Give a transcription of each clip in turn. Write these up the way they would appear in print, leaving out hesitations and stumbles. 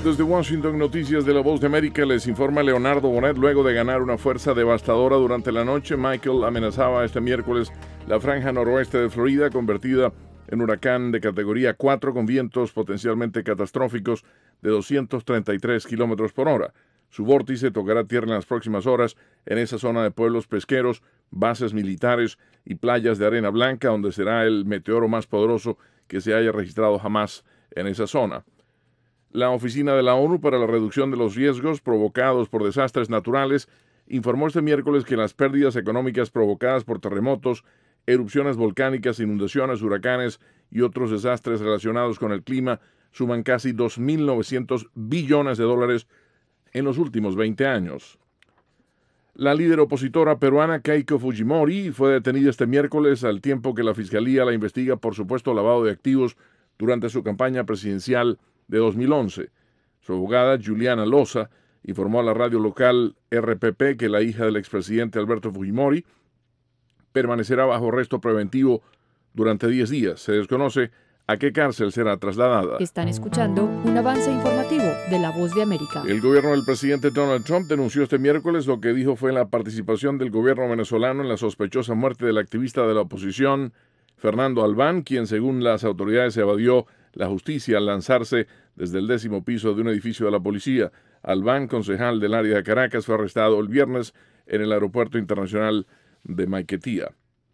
Desde Washington, Noticias de La Voz de América, les informa Leonardo Bonet. Luego de ganar una fuerza devastadora durante la noche, Michael amenazaba este miércoles la franja noroeste de Florida, convertida en huracán de categoría 4 con vientos potencialmente catastróficos de 233 kilómetros por hora. Su vórtice tocará tierra en las próximas horas en esa zona de pueblos pesqueros, bases militares y playas de arena blanca, donde será el meteoro más poderoso que se haya registrado jamás en esa zona. La Oficina de la ONU para la Reducción de los Riesgos Provocados por Desastres Naturales informó este miércoles que las pérdidas económicas provocadas por terremotos, erupciones volcánicas, inundaciones, huracanes y otros desastres relacionados con el clima suman casi 2.900 billones de dólares en los últimos 20 años. La líder opositora peruana Keiko Fujimori fue detenida este miércoles al tiempo que la Fiscalía la investiga por supuesto lavado de activos durante su campaña presidencial de 2011. Su abogada, Juliana Loza, informó a la radio local RPP que la hija del expresidente Alberto Fujimori permanecerá bajo arresto preventivo durante 10 días. Se desconoce a qué cárcel será trasladada. Están escuchando un avance informativo de La Voz de América. El gobierno del presidente Donald Trump denunció este miércoles lo que dijo fue la participación del gobierno venezolano en la sospechosa muerte del activista de la oposición, Fernando Albán, quien según las autoridades evadió la justicia al lanzarse desde el 10º piso de un edificio de la policía. Albán, concejal del área de Caracas, fue arrestado el viernes en el aeropuerto internacional de Maiquetía.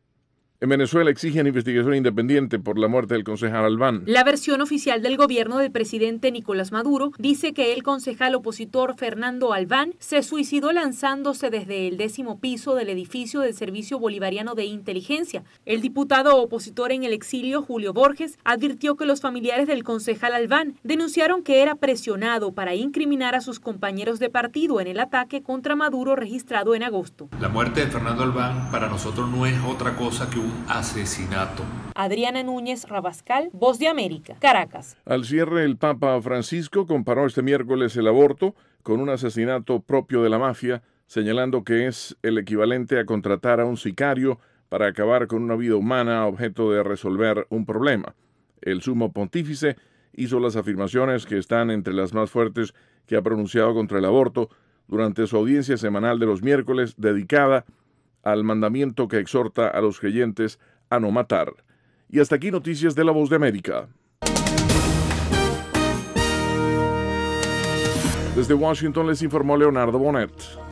En Venezuela exigen investigación independiente por la muerte del concejal Albán. La versión oficial del gobierno del presidente Nicolás Maduro dice que el concejal opositor Fernando Albán se suicidó lanzándose desde el 10º piso del edificio del Servicio Bolivariano de Inteligencia. El diputado opositor en el exilio, Julio Borges, advirtió que los familiares del concejal Albán denunciaron que era presionado para incriminar a sus compañeros de partido en el ataque contra Maduro registrado en agosto. La muerte de Fernando Albán para nosotros no es otra cosa que un asesinato. Adriana Núñez Rabascal, Voz de América, Caracas. Al cierre, el Papa Francisco comparó este miércoles el aborto con un asesinato propio de la mafia, señalando que es el equivalente a contratar a un sicario para acabar con una vida humana objeto de resolver un problema. El sumo pontífice hizo las afirmaciones que están entre las más fuertes que ha pronunciado contra el aborto durante su audiencia semanal de los miércoles dedicada al mandamiento que exhorta a los creyentes a no matar. Y hasta aquí Noticias de La Voz de América. Desde Washington les informó Leonardo Bonet.